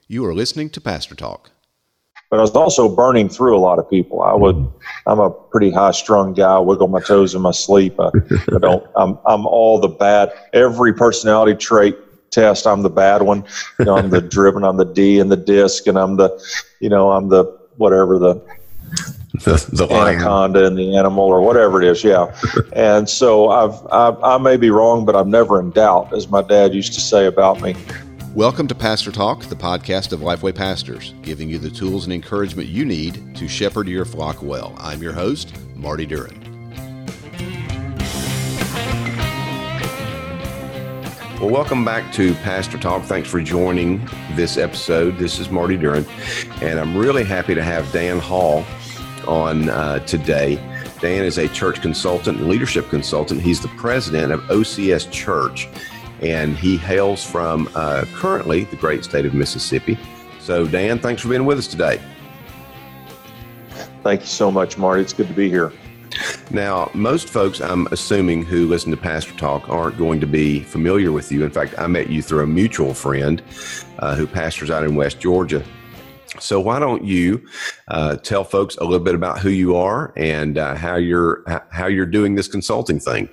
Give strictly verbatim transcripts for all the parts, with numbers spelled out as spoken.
You are listening to Pastor Talk. But I was also burning through a lot of people. I would, I'm a pretty high-strung guy. I wiggle my toes in my sleep. I, I don't. I'm, I'm all the bad. Every personality trait test, I'm the bad one. You know, I'm the driven. I'm the D and the disc, and I'm the, you know, I'm the whatever the, the, the anaconda and the animal or whatever it is. Yeah. And so I've, I've, I may be wrong, but I'm never in doubt, as my dad used to say about me. Welcome to Pastor Talk, the podcast of Lifeway Pastors, giving you the tools and encouragement you need to shepherd your flock well. I'm your host, Marty Duren. Well, welcome back to Pastor Talk. Thanks for joining this episode. This is Marty Duren, and I'm really happy to have Dan Hall on uh, today. Dan is a church consultant and leadership consultant. He's the president of O C S Church, and he hails from uh, currently the great state of Mississippi. So, Dan, thanks for being with us today. Thank you so much, Marty. It's good to be here. Now, most folks, I'm assuming, who listen to Pastor Talk aren't going to be familiar with you. In fact, I met you through a mutual friend uh, who pastors out in West Georgia. So why don't you uh, tell folks a little bit about who you are and uh, how you're how you're doing this consulting thing?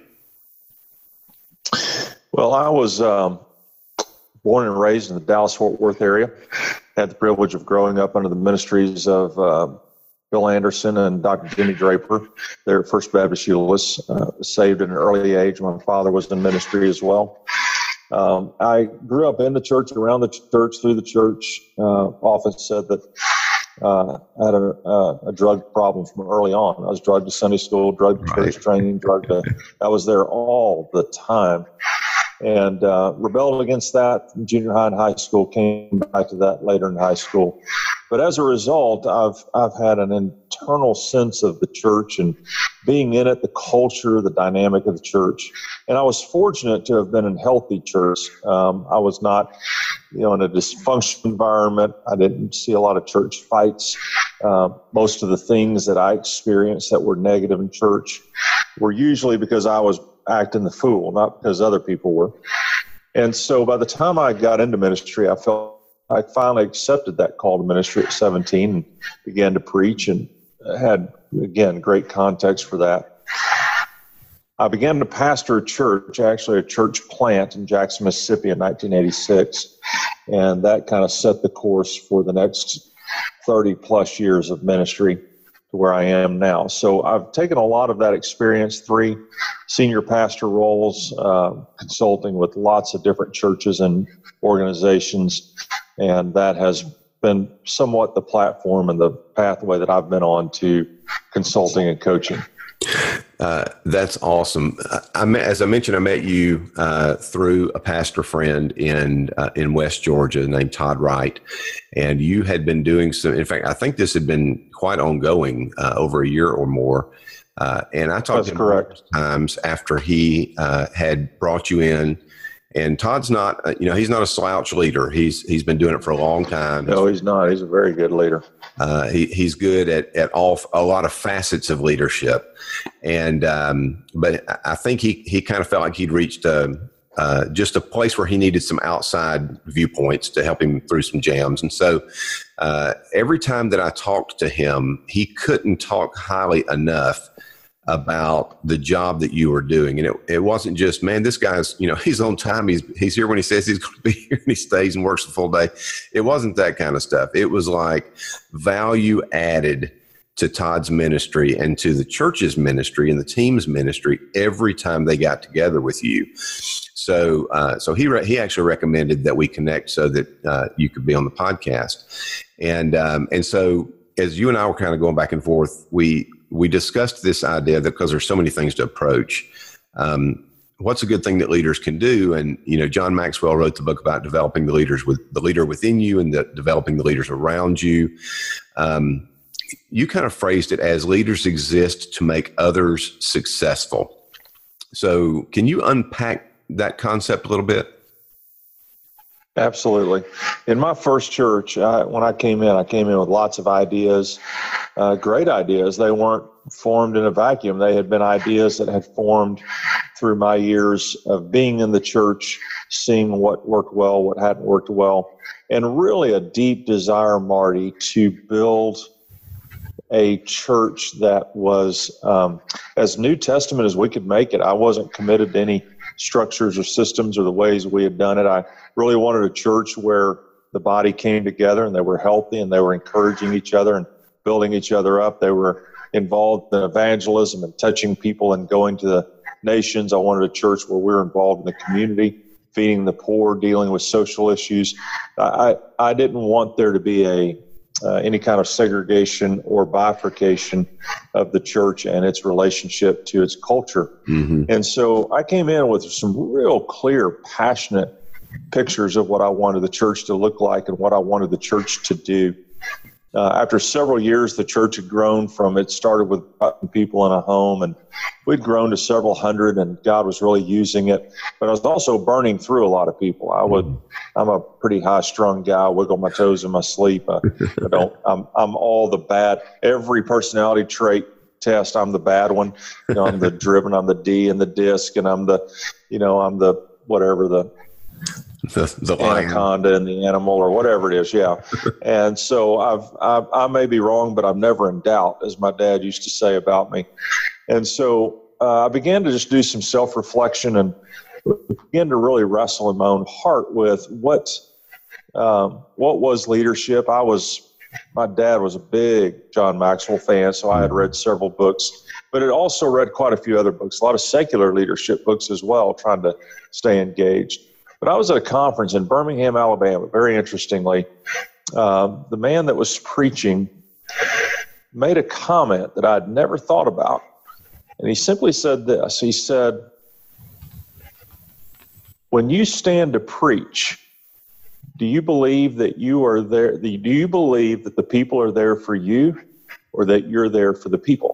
Well, I was um, born and raised in the Dallas-Fort Worth area. Had the privilege of growing up under the ministries of uh, Bill Anderson and Doctor Jimmy Draper there at First Baptist Euless. Uh, saved at an early age. My father was in ministry as well. Um, I grew up in the church, around the church, through the church. Uh, often said that uh, I had a, a, a drug problem from early on. I was drugged to Sunday school, drugged to Right. church training, drugged to, I was there all the time. And uh, rebelled against that in junior high and high school, came back to that later in high school. But as a result, I've I've had an internal sense of the church and being in it, the culture, the dynamic of the church. And I was fortunate to have been in healthy church. Um, I was not, you know, in a dysfunctional environment. I didn't see a lot of church fights. Uh, most of the things that I experienced that were negative in church were usually because I was acting the fool, not because other people were. And so by the time I got into ministry, I felt I finally accepted that call to ministry at seventeen and began to preach, and had, again, great context for that. I began to pastor a church, actually a church plant in Jackson, Mississippi in nineteen eighty-six. And that kind of set the course for the next thirty plus years of ministry to where I am now. So I've taken a lot of that experience, three senior pastor roles, uh, consulting with lots of different churches and organizations, and that has been somewhat the platform and the pathway that I've been on to consulting and coaching. Uh, that's awesome. I, I, as I mentioned, I met you uh, through a pastor friend in uh, in West Georgia named Todd Wright, and you had been doing some. In fact, I think this had been quite ongoing uh, over a year or more. Uh, and I talked That's to him correct. times after he uh, had brought you in. And Todd's not, uh, you know, he's not a slouch leader. He's he's been doing it for a long time. No, he's not. He's a very good leader. Uh, he he's good at at all a lot of facets of leadership, and um, but I think he he kind of felt like he'd reached a, uh, just a place where he needed some outside viewpoints to help him through some jams. And so uh, every time that I talked to him, he couldn't talk highly enough about the job that you were doing. And it, it wasn't just, man, this guy's, you know, he's on time. He's, he's here when he says he's going to be here, and he stays and works the full day. It wasn't that kind of stuff. It was like value added to Todd's ministry and to the church's ministry and the team's ministry every time they got together with you. So, uh, so he, re- he actually recommended that we connect so that uh, you could be on the podcast. And, um, and so as you and I were kind of going back and forth, we, we discussed this idea that because there's so many things to approach, um, what's a good thing that leaders can do? And, you know, John Maxwell wrote the book about developing the leaders with the leader within you and the, developing the leaders around you. Um, you kind of phrased it as leaders exist to make others successful. So can you unpack that concept a little bit? Absolutely. In my first church, I, when I came in, I came in with lots of ideas, uh, great ideas. They weren't formed in a vacuum. They had been ideas that had formed through my years of being in the church, seeing what worked well, what hadn't worked well, and really a deep desire, Marty, to build a church that was um, as New Testament as we could make it. I wasn't committed to any structures or systems or the ways we had done it. I really wanted a church where the body came together and they were healthy and they were encouraging each other and building each other up. They were involved in evangelism and touching people and going to the nations. I wanted a church where we were involved in the community, feeding the poor, dealing with social issues. I, I didn't want there to be a uh, any kind of segregation or bifurcation of the church and its relationship to its culture. Mm-hmm. And so I came in with some real clear, passionate pictures of what I wanted the church to look like and what I wanted the church to do. Uh, after several years, the church had grown from, it started with people in a home, and we'd grown to several hundred, and God was really using it. But I was also burning through a lot of people. I would, I'm a pretty high-strung guy. I wiggle my toes in my sleep. I, I don't. I'm, I'm all the bad. Every personality trait test, I'm the bad one. You know, I'm the driven. I'm the D and the disc, and I'm the, you know, I'm the whatever the. The, the anaconda and the animal or whatever it is. Yeah. And so I've, I've, I may be wrong, but I'm never in doubt, as my dad used to say about me. And so uh, I began to just do some self-reflection and began to really wrestle in my own heart with what, um, what was leadership. I was, my dad was a big John Maxwell fan, so I had read several books, but had also read quite a few other books, a lot of secular leadership books as well, trying to stay engaged. But I was at a conference in Birmingham, Alabama. Very interestingly, uh, the man that was preaching made a comment that I'd never thought about. And he simply said this. He said, when you stand to preach, do you believe that you are there? Do you believe that the people are there for you or that you're there for the people?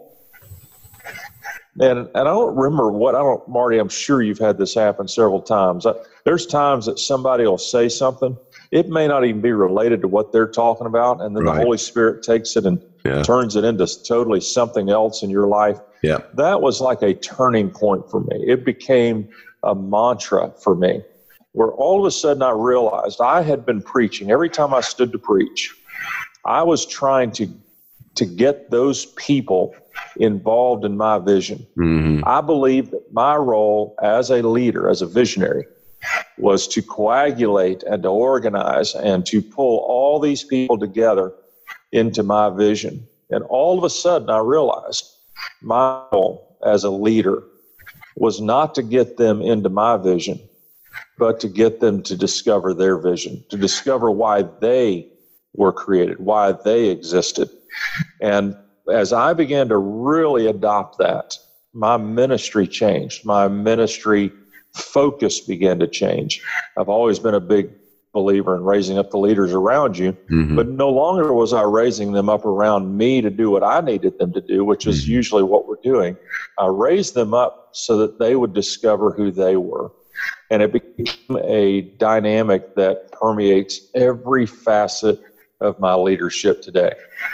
And, and I don't remember what, I don't, Marty, I'm sure you've had this happen several times. I, there's times that somebody will say something. It may not even be related to what they're talking about. And then right. the Holy Spirit takes it and yeah. turns it into totally something else in your life. Yeah. That was like a turning point for me. It became a mantra for me, where all of a sudden I realized I had been preaching. Every time I stood to preach, I was trying to, to get those people involved in my vision. Mm-hmm. I believe that my role as a leader, as a visionary, was to coagulate and to organize and to pull all these people together into my vision. And all of a sudden I realized my role as a leader was not to get them into my vision, but to get them to discover their vision, to discover why they were created, why they existed. And as I began to really adopt that, my ministry changed. My ministry focus began to change. I've always been a big believer in raising up the leaders around you, mm-hmm. but no longer was I raising them up around me to do what I needed them to do, which is mm-hmm. usually what we're doing. I raised them up so that they would discover who they were. And it became a dynamic that permeates every facet of my leadership today.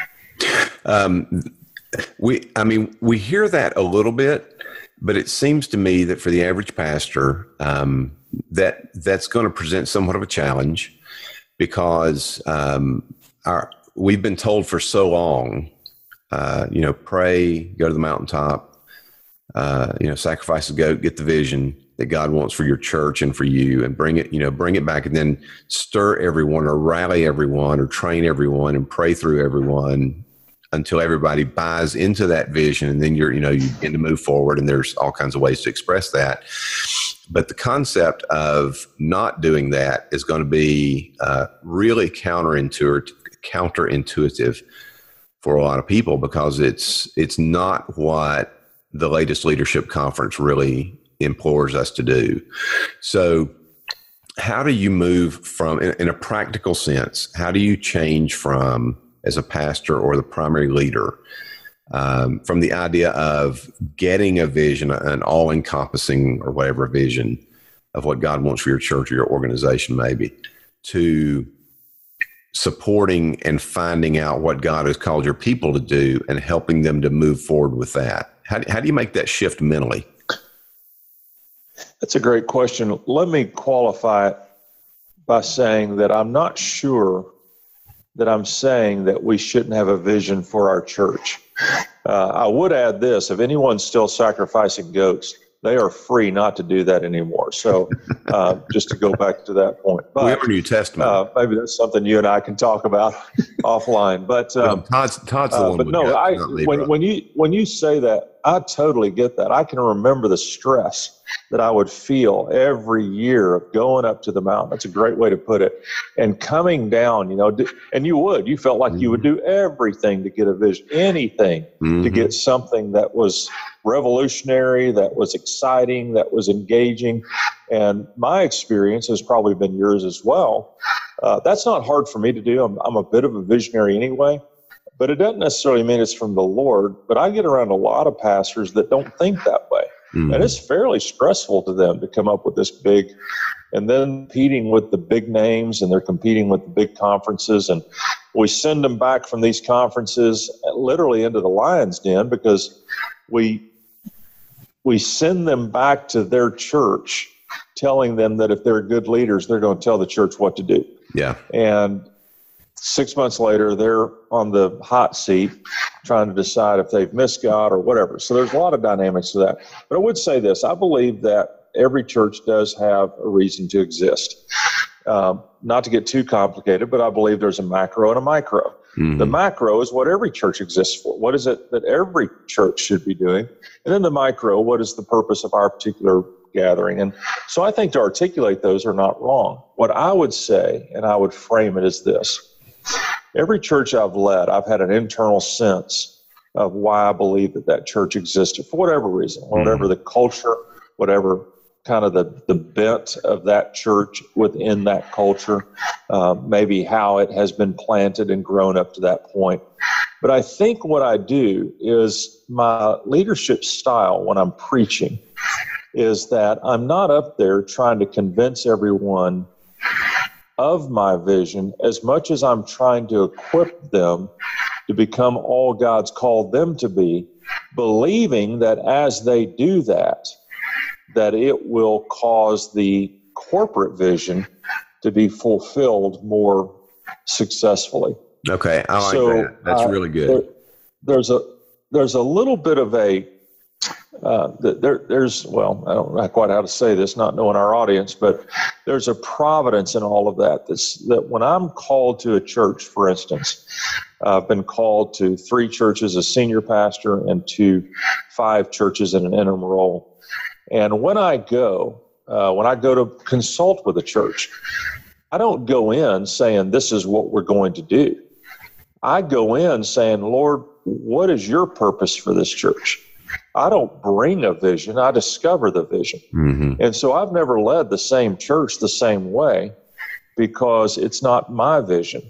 Um, we, I mean, we hear that a little bit, but it seems to me that for the average pastor, um, that that's going to present somewhat of a challenge because um, our we've been told for so long, uh, you know, pray, go to the mountaintop, uh, you know, sacrifice a goat, get the vision that God wants for your church and for you, and bring it, you know, bring it back, and then stir everyone or rally everyone or train everyone and pray through everyone until everybody buys into that vision. And then you're, you know, you begin to move forward, and there's all kinds of ways to express that. But the concept of not doing that is going to be uh, really counterintuitive, counterintuitive for a lot of people, because it's it's not what the latest leadership conference really implores us to do. So how do you move from, in, in a practical sense, how do you change from, as a pastor or the primary leader, um, from the idea of getting a vision, an all-encompassing or whatever vision of what God wants for your church or your organization maybe, to supporting and finding out what God has called your people to do and helping them to move forward with that? How, how do you make that shift mentally? That's a great question. Let me qualify it by saying that I'm not sure that I'm saying that we shouldn't have a vision for our church. Uh, I would add this: if anyone's still sacrificing goats, they are free not to do that anymore. So uh, just to go back to that point. But, we have a New Testament. Uh, maybe that's something you and I can talk about offline. But um, well, Todd's, Todd's the uh, one but no, got, I, when, when you when you say that, I totally get that. I can remember the stress that I would feel every year of going up to the mountain. That's a great way to put it. And coming down, you know, and you would, you felt like mm-hmm. you would do everything to get a vision, anything mm-hmm. to get something that was revolutionary, that was exciting, that was engaging. And my experience has probably been yours as well. Uh, that's not hard for me to do. I'm, I'm a bit of a visionary anyway, but it doesn't necessarily mean it's from the Lord. But I get around a lot of pastors that don't think that way. Mm-hmm. And it's fairly stressful to them to come up with this big, and then competing with the big names, and they're competing with the big conferences. And we send them back from these conferences literally into the lion's den because we we send them back to their church telling them that if they're good leaders, they're going to tell the church what to do. Yeah. And six months later, they're on the hot seat trying to decide if they've missed God or whatever. So there's a lot of dynamics to that. But I would say this: I believe that every church does have a reason to exist. Um, not to get too complicated, but I believe there's a macro and a micro. Mm-hmm. The macro is what every church exists for. What is it that every church should be doing? And then the micro, what is the purpose of our particular gathering? And so I think to articulate those are not wrong. What I would say, and I would frame it as this: every church I've led, I've had an internal sense of why I believe that that church existed for whatever reason, whatever mm-hmm. the culture, whatever kind of the, the bent of that church within that culture, uh, maybe how it has been planted and grown up to that point. But I think what I do is my leadership style when I'm preaching is that I'm not up there trying to convince everyone of my vision as much as I'm trying to equip them to become all God's called them to be, believing that as they do that, that it will cause the corporate vision to be fulfilled more successly. Okay, I like so, that. That's uh, really good. There, there's a there's a little bit of a uh, there there's well I don't know quite how to say this, not knowing our audience, but there's a providence in all of that. That's that when I'm called to a church, for instance, uh, I've been called to three churches as senior pastor and to five churches in an interim role. And when I go, uh, when I go to consult with a church, I don't go in saying, this is what we're going to do. I go in saying, Lord, what is your purpose for this church? I don't bring a vision, I discover the vision. Mm-hmm. And so I've never led the same church the same way because it's not my vision.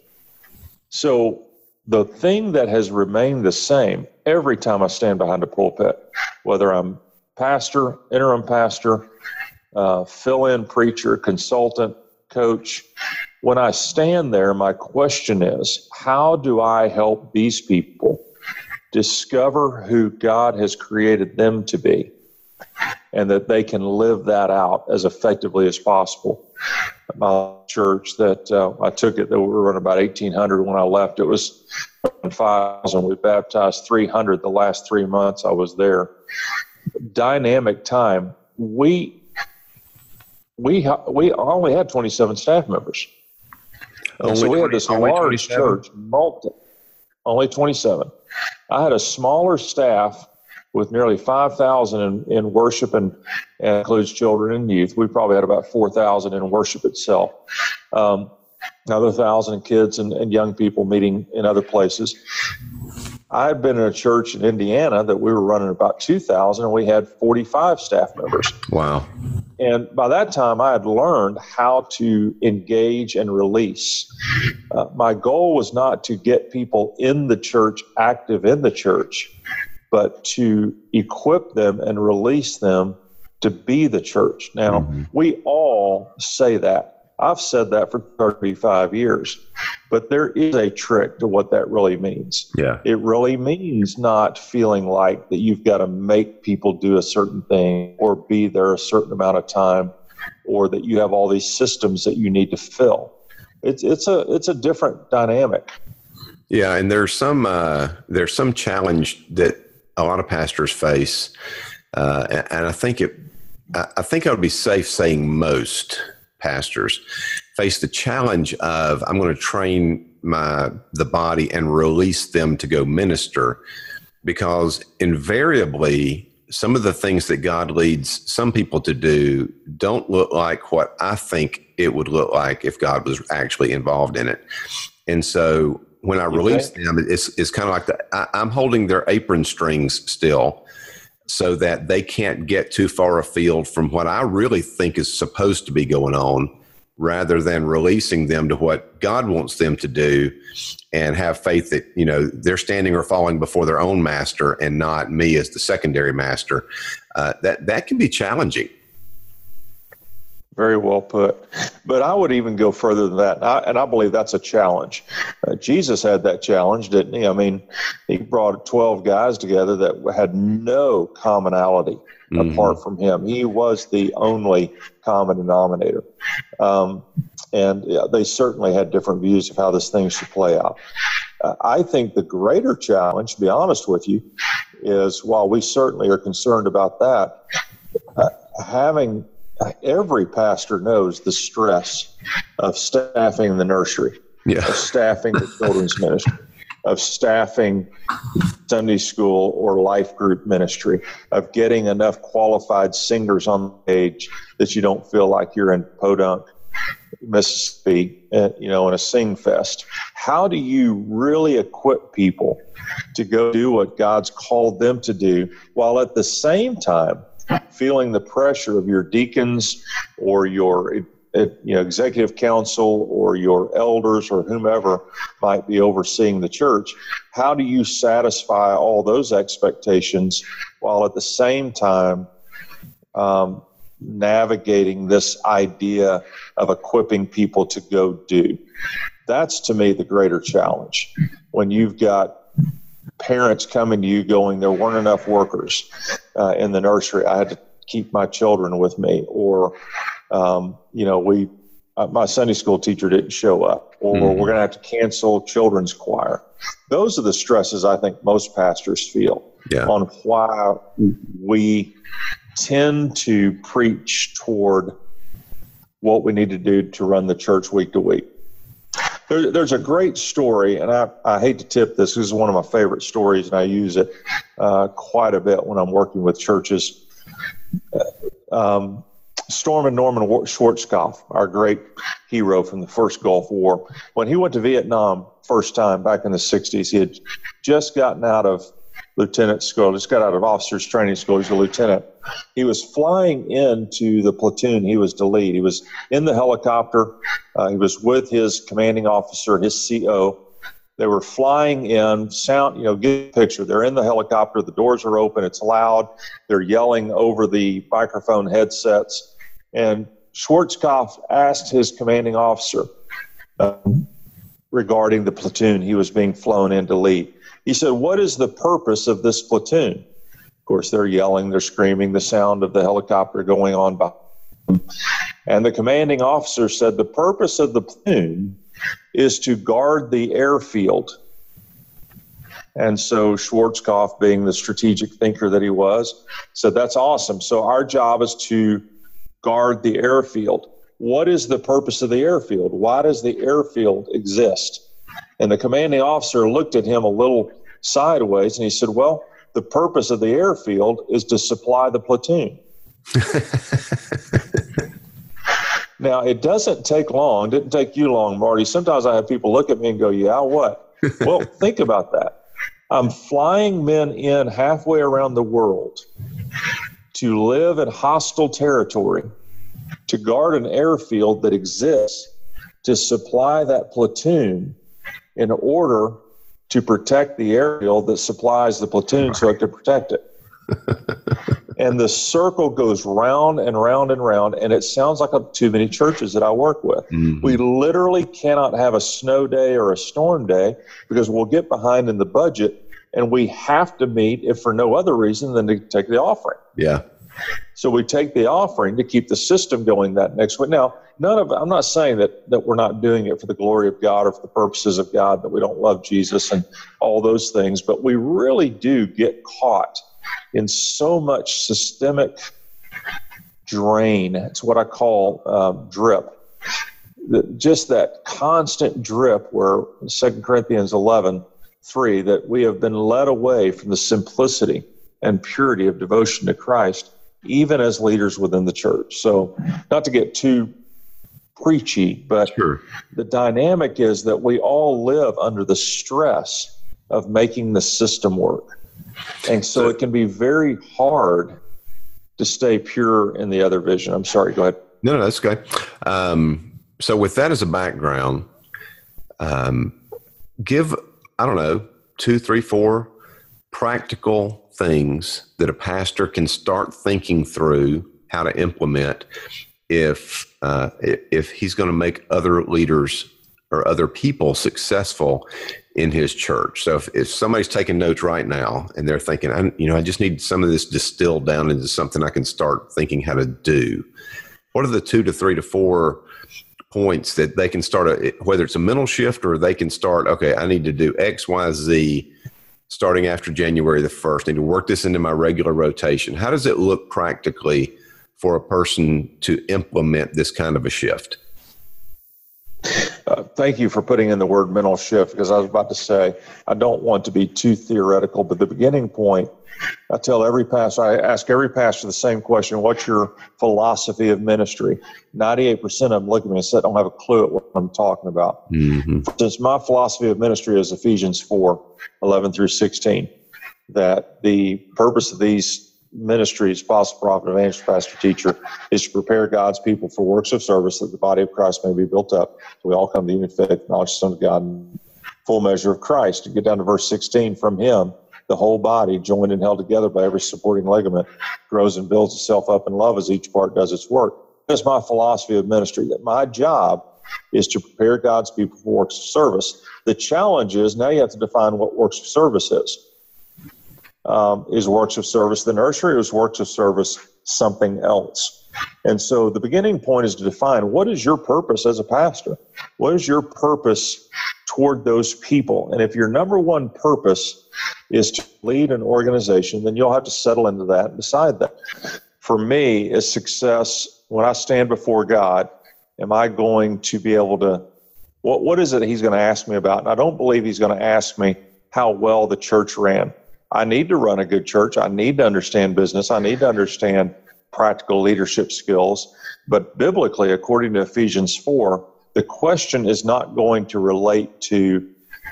So the thing that has remained the same every time I stand behind a pulpit, whether I'm pastor, interim pastor, uh, fill-in preacher, consultant, coach. When I stand there, my question is, how do I help these people discover who God has created them to be and that they can live that out as effectively as possible? My church that uh, I took it, that we were running about eighteen hundred when I left. It was five thousand. We baptized three hundred the last three months I was there. Dynamic time. We we we only had twenty-seven staff members. And so we had this large church, multi, only twenty-seven. I had a smaller staff with nearly five thousand in, in worship, and, and includes children and youth. We probably had about four thousand in worship itself. Um, another thousand kids and, and young people meeting in other places. I had been in a church in Indiana that we were running about two thousand, and we had forty-five staff members. Wow. And by that time, I had learned how to engage and release. Uh, my goal was not to get people in the church, active in the church, but to equip them and release them to be the church. Now, mm-hmm. we all say that. I've said that for thirty-five years, but there is a trick to what that really means. Yeah. It really means not feeling like that you've got to make people do a certain thing or be there a certain amount of time, or that you have all these systems that you need to fill. It's it's a it's a different dynamic. Yeah, and there's some uh, there's some challenge that a lot of pastors face, uh, and, and I think it I, I think I would be safe saying most pastors face the challenge of, I'm going to train my the body and release them to go minister, because invariably some of the things that God leads some people to do don't look like what I think it would look like if God was actually involved in it. And so when I release them, it's it's kind of like the, I, I'm holding their apron strings still, so that they can't get too far afield from what I really think is supposed to be going on, rather than releasing them to what God wants them to do, and have faith that, you know, they're standing or falling before their own master and not me as the secondary master. Uh, that, that can be challenging. Very well put. But I would even go further than that. And I, and I believe that's a challenge. Uh, Jesus had that challenge, didn't he? I mean, he brought twelve guys together that had no commonality mm-hmm. apart from him. He was the only common denominator. Um, and yeah, they certainly had different views of how this thing should play out. Uh, I think the greater challenge, to be honest with you, is while we certainly are concerned about that, uh, having every pastor knows the stress of staffing the nursery, yeah. of staffing the children's ministry, of staffing Sunday school or life group ministry, of getting enough qualified singers on the page that you don't feel like you're in Podunk, Mississippi, you know, in a sing fest. How do you really equip people to go do what God's called them to do, while at the same time feeling the pressure of your deacons or your you know, executive council or your elders or whomever might be overseeing the church? How do you satisfy all those expectations while at the same time um, navigating this idea of equipping people to go do? That's, to me, the greater challenge. When you've got parents coming to you going, there weren't enough workers uh, in the nursery, I had to keep my children with me, or um, you know, we uh, my Sunday school teacher didn't show up, or mm-hmm. we're going to have to cancel children's choir. Those are the stresses I think most pastors feel yeah. on why we tend to preach toward what we need to do to run the church week to week. There, there's a great story, and I, I hate to tip this. This is one of my favorite stories, and I use it uh, quite a bit when I'm working with churches. Um, Storm and Norman Schwarzkopf, our great hero from the first Gulf War, when he went to Vietnam first time back in the sixties, he had just gotten out of lieutenant school, just got out of officers training school. He's a lieutenant. He was flying into the platoon he was to lead. He was in the helicopter. Uh, he was with his commanding officer, his C O. They were flying in, sound, you know, get a picture. They're in the helicopter. The doors are open. It's loud. They're yelling over the microphone headsets. And Schwarzkopf asked his commanding officer um, regarding the platoon he was being flown in to lead. He said, "What is the purpose of this platoon?" Of course, they're yelling, they're screaming, the sound of the helicopter going on by them. And the commanding officer said, "The purpose of the platoon is to guard the airfield." And so Schwarzkopf, being the strategic thinker that he was, said, "That's awesome. So our job is to guard the airfield. What is the purpose of the airfield? Why does the airfield exist?" And the commanding officer looked at him a little sideways, and he said, "Well, the purpose of the airfield is to supply the platoon." Now, it doesn't take long. It didn't take you long, Marty. Sometimes I have people look at me and go, "Yeah, what?" Well, think about that. I'm flying men in halfway around the world to live in hostile territory, to guard an airfield that exists, to supply that platoon in order to protect the airfield that supplies the platoon so it can protect it. And the circle goes round and round and round, and it sounds like a, too many churches that I work with. Mm-hmm. We literally cannot have a snow day or a storm day because we'll get behind in the budget, and we have to meet, if for no other reason than to take the offering. Yeah. So we take the offering to keep the system going that next week. Now, none of I'm not saying that, that we're not doing it for the glory of God or for the purposes of God, that we don't love Jesus and all those things, but we really do get caught in so much systemic drain. It's what I call um, drip. The, just that constant drip where Second Corinthians eleven three, that we have been led away from the simplicity and purity of devotion to Christ, even as leaders within the church. So not to get too preachy, but sure. The dynamic is that we all live under the stress of making the system work. And so it can be very hard to stay pure in the other vision. I'm sorry, go ahead. No, no, that's okay. Um, so with that as a background, um, give, I don't know, two, three, four practical things that a pastor can start thinking through how to implement if uh, if he's going to make other leaders or other people successful in his church. So if, if somebody's taking notes right now and they're thinking, I, you know, I just need some of this distilled down into something I can start thinking how to do. What are the two to three to four points that they can start, a, whether it's a mental shift or they can start, okay, I need to do X, Y, Z starting after January the first. I need to work this into my regular rotation. How does it look practically for a person to implement this kind of a shift? Uh, thank you for putting in the word mental shift, because I was about to say, I don't want to be too theoretical, but the beginning point, I tell every pastor, I ask every pastor the same question: what's your philosophy of ministry? ninety-eight percent of them look at me and say, I don't have a clue at what I'm talking about. Mm-hmm. Since my philosophy of ministry is Ephesians four, eleven through sixteen, that the purpose of these ministries, apostle, prophet, evangelist, pastor, teacher, is to prepare God's people for works of service, that the body of Christ may be built up. So we all come to unity of faith, knowledge of the Son of God, and full measure of Christ. To get down to verse sixteen, from him, the whole body, joined and held together by every supporting ligament, grows and builds itself up in love as each part does its work. That's my philosophy of ministry, that my job is to prepare God's people for works of service. The challenge is, now you have to define what works of service is. Um, is works of service the nursery, or is works of service something else? And so the beginning point is to define, what is your purpose as a pastor? What is your purpose toward those people? And if your number one purpose is to lead an organization, then you'll have to settle into that and decide that. For me, is success, when I stand before God, am I going to be able to, what what is it he's going to ask me about? And I don't believe he's going to ask me how well the church ran. I need to run a good church. I need to understand business. I need to understand practical leadership skills. But biblically, according to Ephesians four, the question is not going to relate to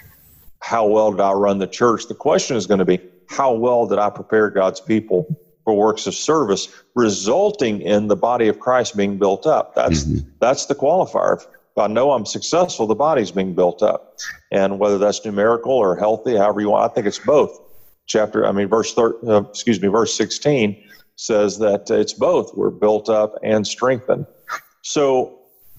how well did I run the church. The question is going to be, how well did I prepare God's people for works of service, resulting in the body of Christ being built up? That's mm-hmm. that's the qualifier. If I know I'm successful, the body's being built up. And whether that's numerical or healthy, however you want, I think it's both. Chapter, I mean, verse thir- uh, excuse me, verse sixteen says that it's both. We're built up and strengthened. So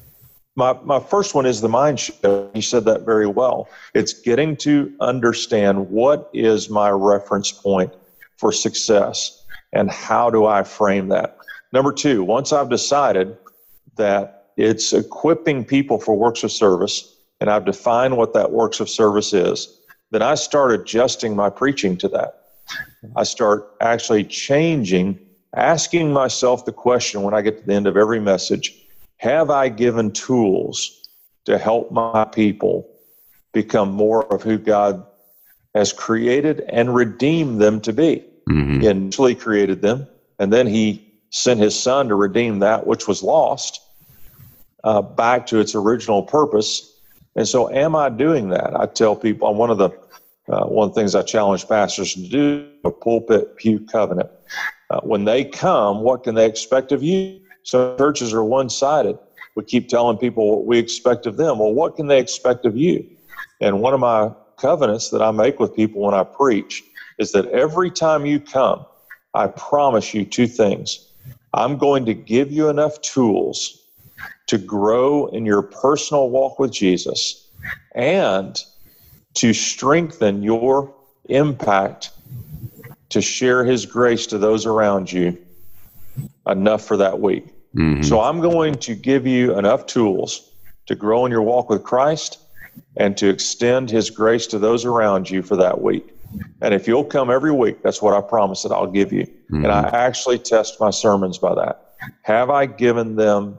my my first one is the mind shift. You said that very well. It's getting to understand, what is my reference point for success and how do I frame that? Number two, once I've decided that it's equipping people for works of service and I've defined what that works of service is, then I start adjusting my preaching to that. I start actually changing, asking myself the question when I get to the end of every message: have I given tools to help my people become more of who God has created and redeemed them to be? Mm-hmm. He initially created them, and then he sent his son to redeem that which was lost uh, back to its original purpose. And so am I doing that? I tell people, one of the uh, one of the things I challenge pastors to do, a pulpit pew covenant. Uh, when they come, what can they expect of you? So churches are one-sided. We keep telling people what we expect of them. Well, what can they expect of you? And one of my covenants that I make with people when I preach is that every time you come, I promise you two things. I'm going to give you enough tools to grow in your personal walk with Jesus and to strengthen your impact to share his grace to those around you enough for that week. Mm-hmm. So I'm going to give you enough tools to grow in your walk with Christ and to extend his grace to those around you for that week. And if you'll come every week, that's what I promise that I'll give you. Mm-hmm. And I actually test my sermons by that. Have I given them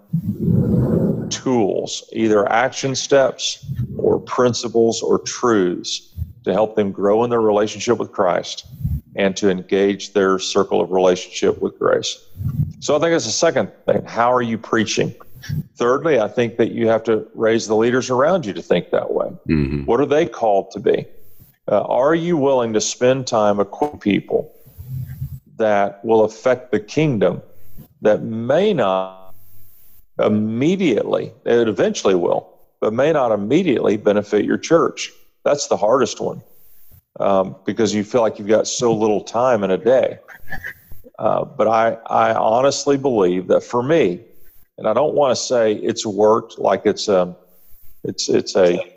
tools, either action steps or principles or truths to help them grow in their relationship with Christ and to engage their circle of relationship with grace? So I think that's the second thing. How are you preaching? Thirdly, I think that you have to raise the leaders around you to think that way. Mm-hmm. What are they called to be? Uh, are you willing to spend time equipping people that will affect the kingdom that may not immediately, it eventually will, but may not immediately benefit your church? That's the hardest one, um, because you feel like you've got so little time in a day. Uh, but I, I honestly believe that for me, and I don't want to say it's worked like it's a, it's it's a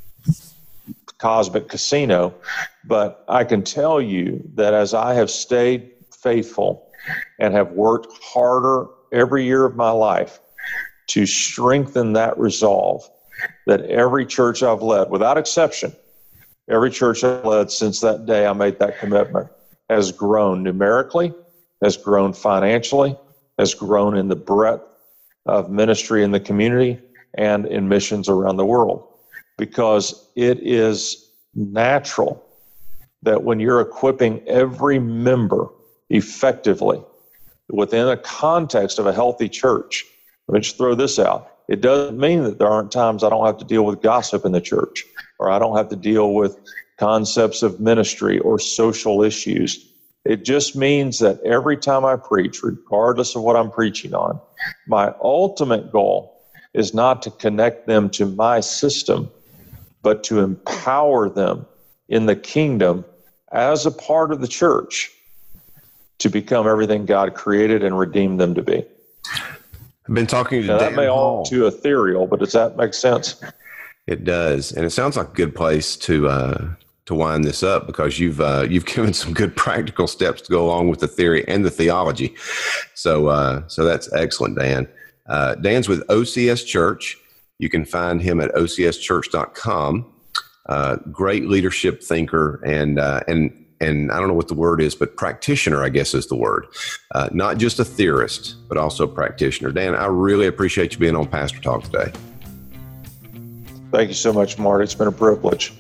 cosmic casino, but I can tell you that as I have stayed faithful and have worked harder every year of my life to strengthen that resolve, that every church I've led, without exception, every church I've led since that day I made that commitment has grown numerically, has grown financially, has grown in the breadth of ministry in the community and in missions around the world. Because it is natural that when you're equipping every member effectively within a context of a healthy church, let me just throw this out. It doesn't mean that there aren't times I don't have to deal with gossip in the church, or I don't have to deal with concepts of ministry or social issues. It just means that every time I preach, regardless of what I'm preaching on, my ultimate goal is not to connect them to my system, but to empower them in the kingdom as a part of the church to become everything God created and redeemed them to be. I've been talking to now, Dan that may Hall. all too ethereal, but does that make sense? It does, and it sounds like a good place to uh, to wind this up, because you've uh, you've given some good practical steps to go along with the theory and the theology. So uh, so that's excellent, Dan. Uh, Dan's with O C S Church. You can find him at O C S church dot com. Uh, great leadership thinker, and uh, and and I don't know what the word is, but practitioner, I guess, is the word. Uh, not just a theorist, but also a practitioner. Dan, I really appreciate you being on Pastor Talk today. Thank you so much, Marty. It's been a privilege.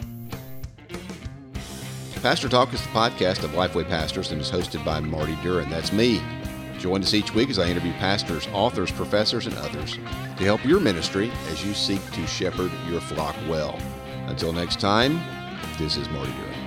Pastor Talk is the podcast of Lifeway Pastors and is hosted by Marty Duren. That's me. Join us each week as I interview pastors, authors, professors, and others to help your ministry as you seek to shepherd your flock well. Until next time, this is Marty Duren.